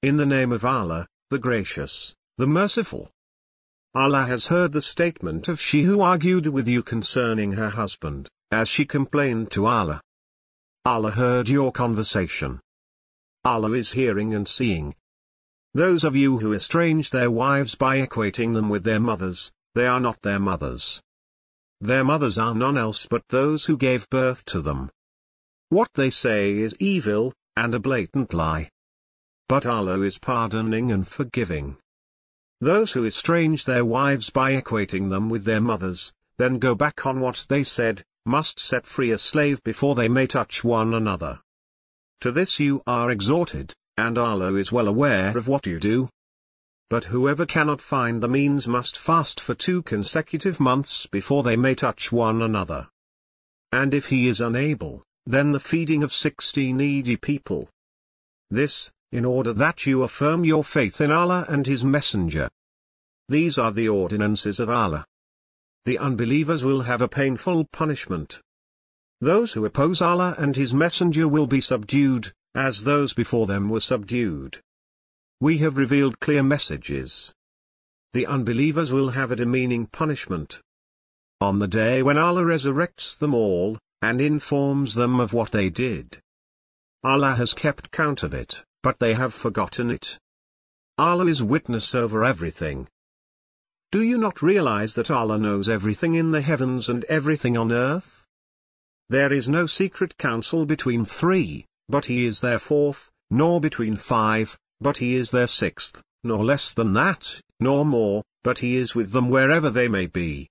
In the name of Allah, the Gracious, the Merciful. Allah has heard the statement of she who argued with you concerning her husband, as she complained to Allah. Allah heard your conversation. Allah is hearing and seeing. Those of you who estrange their wives by equating them with their mothers, they are not their mothers. Their mothers are none else but those who gave birth to them. What they say is evil, and a blatant lie. But Allah is pardoning and forgiving. Those who estrange their wives by equating them with their mothers, then go back on what they said, must set free a slave before they may touch one another. To this you are exhorted, and Allah is well aware of what you do. But whoever cannot find the means must fast for 2 consecutive months before they may touch one another. And if he is unable, then the feeding of 60 needy people. This, in order that you affirm your faith in Allah and His Messenger. These are the ordinances of Allah. The unbelievers will have a painful punishment. Those who oppose Allah and His Messenger will be subdued, as those before them were subdued. We have revealed clear messages. The unbelievers will have a demeaning punishment. On the day when Allah resurrects them all, and informs them of what they did. Allah has kept count of it, but they have forgotten it. Allah is witness over everything. Do you not realize that Allah knows everything in the heavens and everything on earth? There is no secret counsel between 3, but He is their 4th, nor between 5, but He is their 6th, nor less than that, nor more, but He is with them wherever they may be.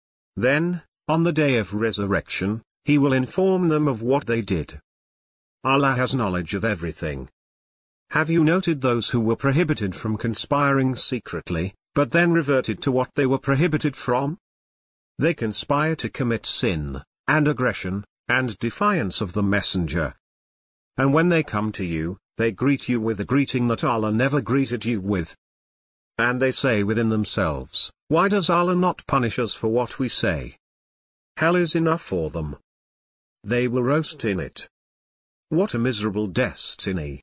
Then, on the day of resurrection, He will inform them of what they did. Allah has knowledge of everything. Have you noted those who were prohibited from conspiring secretly, but then reverted to what they were prohibited from? They conspire to commit sin, and aggression, and defiance of the Messenger. And when they come to you, they greet you with a greeting that Allah never greeted you with. And they say within themselves, why does Allah not punish us for what we say? Hell is enough for them. They will roast in it. What a miserable destiny!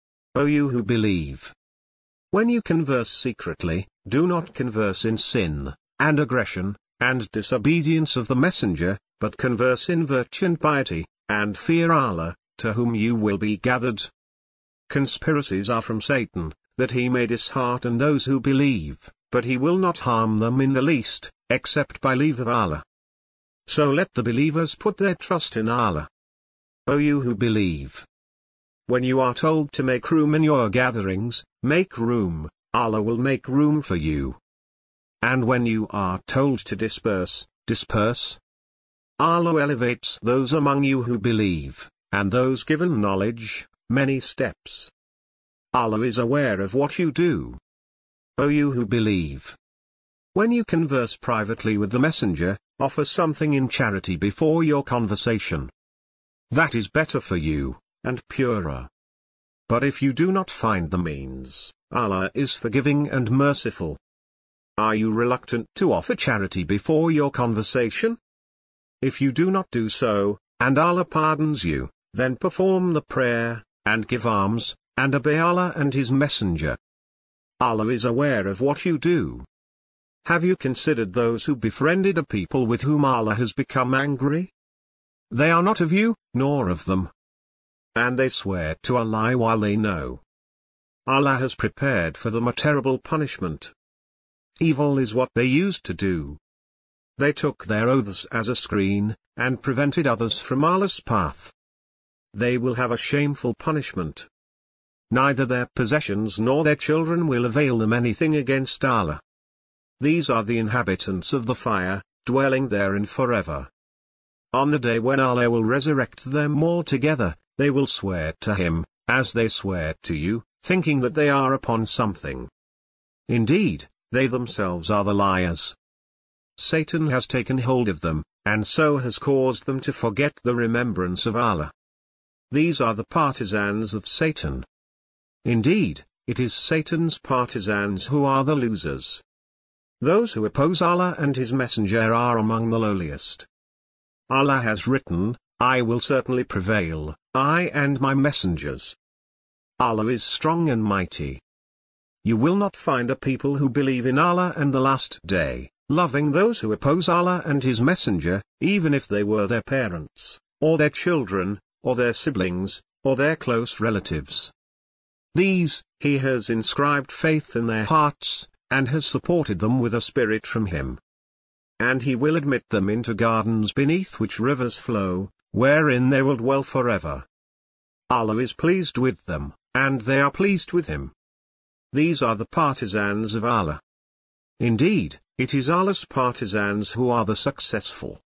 O you who believe! When you converse secretly, do not converse in sin, and aggression, and disobedience of the Messenger, but converse in virtue and piety, and fear Allah, to whom you will be gathered. Conspiracies are from Satan, that he may dishearten those who believe, but he will not harm them in the least, except by leave of Allah. So let the believers put their trust in Allah. O you who believe! When you are told to make room in your gatherings, make room, Allah will make room for you. And when you are told to disperse, disperse. Allah elevates those among you who believe, and those given knowledge, many steps. Allah is aware of what you do. O you who believe! When you converse privately with the Messenger, offer something in charity before your conversation. That is better for you, and purer. But if you do not find the means, Allah is forgiving and merciful. Are you reluctant to offer charity before your conversation? If you do not do so, and Allah pardons you, then perform the prayer, and give alms, and obey Allah and His Messenger. Allah is aware of what you do. Have you considered those who befriended a people with whom Allah has become angry? They are not of you, nor of them. And they swear to a lie while they know. Allah has prepared for them a terrible punishment. Evil is what they used to do. They took their oaths as a screen, and prevented others from Allah's path. They will have a shameful punishment. Neither their possessions nor their children will avail them anything against Allah. These are the inhabitants of the fire, dwelling therein forever. On the day when Allah will resurrect them all together, they will swear to Him, as they swear to you, thinking that they are upon something. Indeed, they themselves are the liars. Satan has taken hold of them, and so has caused them to forget the remembrance of Allah. These are the partisans of Satan. Indeed, it is Satan's partisans who are the losers. Those who oppose Allah and His Messenger are among the lowliest. Allah has written, I will certainly prevail, I and my messengers. Allah is strong and mighty. You will not find a people who believe in Allah and the Last Day, loving those who oppose Allah and His Messenger, even if they were their parents, or their children, or their siblings, or their close relatives. These, He has inscribed faith in their hearts, and has supported them with a spirit from Him. And He will admit them into gardens beneath which rivers flow, wherein they will dwell forever. Allah is pleased with them, and they are pleased with Him. These are the partisans of Allah. Indeed, it is Allah's partisans who are the successful.